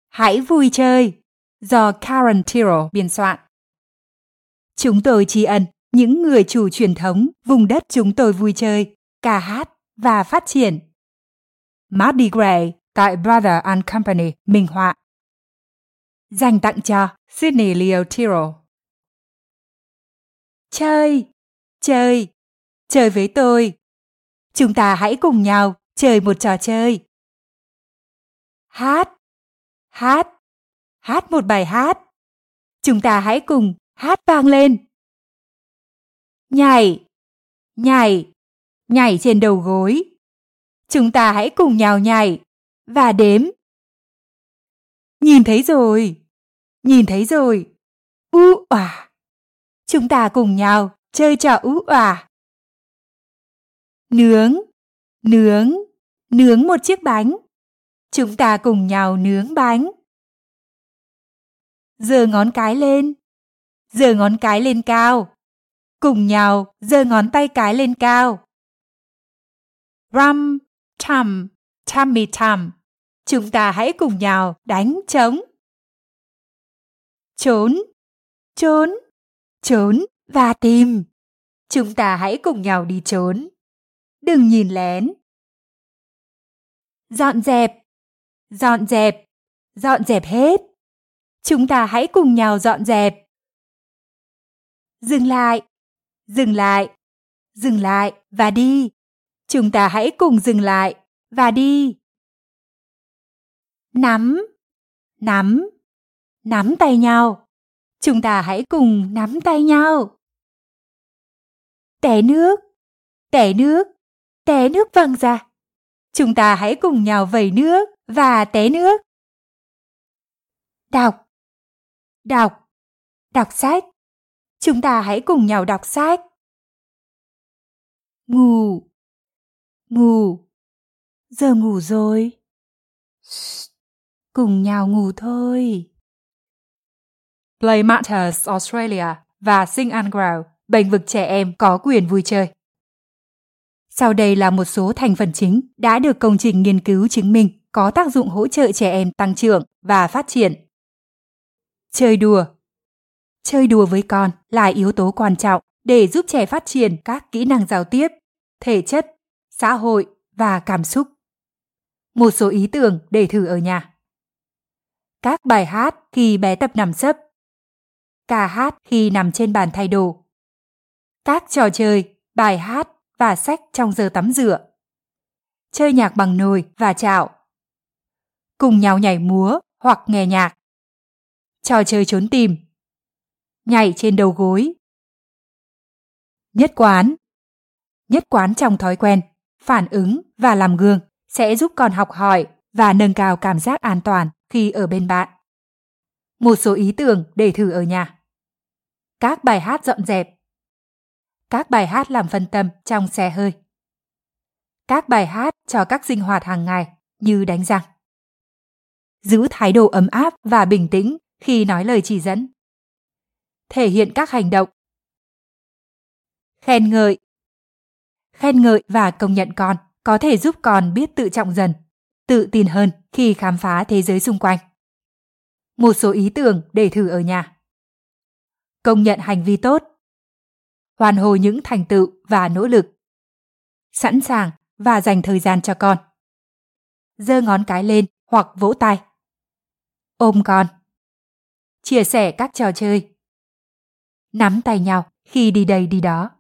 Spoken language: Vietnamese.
Hãy vui chơi, do Karen Tyrrell biên soạn. Chúng tôi tri ân những người chủ truyền thống vùng đất chúng tôi vui chơi, ca hát và phát triển. Mardi Gras tại Brother and Company minh họa. Dành tặng cho Sydney Leo Tyrrell. Chơi, chơi, chơi với tôi. Chúng ta hãy cùng nhau chơi một trò chơi. Hát, hát, hát một bài hát. Chúng ta hãy cùng hát vang lên. Nhảy, nhảy, nhảy trên đầu gối. Chúng ta hãy cùng nhau nhảy và đếm. Nhìn thấy rồi, nhìn thấy rồi. Òa. Chúng ta cùng nhau chơi trò òa. Nướng, nướng, nướng một chiếc bánh. Chúng ta cùng nhau nướng bánh. Giơ ngón cái lên, giơ ngón cái lên cao. Cùng nhau giơ ngón tay cái lên cao. Rum, tum, tummy tum. Chúng ta hãy cùng nhau đánh trống. Trốn, trốn, trốn và tìm. Chúng ta hãy cùng nhau đi trốn. Đừng nhìn lén. Dọn dẹp, dọn dẹp, dọn dẹp hết. Chúng ta hãy cùng nhau dọn dẹp. Dừng lại, dừng lại, dừng lại và đi. Chúng ta hãy cùng dừng lại và đi. Nắm, nắm, nắm tay nhau. Chúng ta hãy cùng nắm tay nhau. Té nước, té nước, té nước văng ra. Chúng ta hãy cùng nhau vẩy nước và té nước. Đọc, đọc, đọc sách. Chúng ta hãy cùng nhau đọc sách. Ngủ, ngủ, giờ ngủ rồi. Cùng nhau ngủ thôi. Play Matters Australia và Sing and Grow, bênh vực trẻ em có quyền vui chơi. Sau đây là một số thành phần chính đã được công trình nghiên cứu chứng minh có tác dụng hỗ trợ trẻ em tăng trưởng và phát triển. Chơi đùa. Chơi đùa với con là yếu tố quan trọng để giúp trẻ phát triển các kỹ năng giao tiếp, thể chất, xã hội và cảm xúc. Một số ý tưởng để thử ở nhà. Các bài hát khi bé tập nằm sấp. Ca hát khi nằm trên bàn thay đồ. Các trò chơi, bài hát và sách trong giờ tắm rửa. Chơi nhạc bằng nồi và chảo. Cùng nhau nhảy múa hoặc nghe nhạc. Trò chơi trốn tìm. Nhảy trên đầu gối. Nhất quán. Nhất quán trong thói quen, phản ứng và làm gương sẽ giúp con học hỏi và nâng cao cảm giác an toàn khi ở bên bạn. Một số ý tưởng để thử ở nhà. Các bài hát dọn dẹp. Các bài hát làm phân tâm trong xe hơi. Các bài hát cho các sinh hoạt hàng ngày như đánh răng. Giữ thái độ ấm áp và bình tĩnh khi nói lời chỉ dẫn. Thể hiện các hành động. Khen ngợi. Khen ngợi và công nhận con có thể giúp con biết tự trọng dần, tự tin hơn khi khám phá thế giới xung quanh. Một số ý tưởng để thử ở nhà. Công nhận hành vi tốt. Hoan hô những thành tựu và nỗ lực. Sẵn sàng và dành thời gian cho con. Giơ ngón cái lên hoặc vỗ tay. Ôm con. Chia sẻ các trò chơi. Nắm tay nhau khi đi đây đi đó.